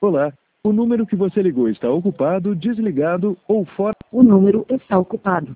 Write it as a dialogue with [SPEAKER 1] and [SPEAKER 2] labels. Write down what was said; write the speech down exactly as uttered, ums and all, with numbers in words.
[SPEAKER 1] Olá, o número que você ligou está ocupado, desligado ou fora.
[SPEAKER 2] O número está ocupado.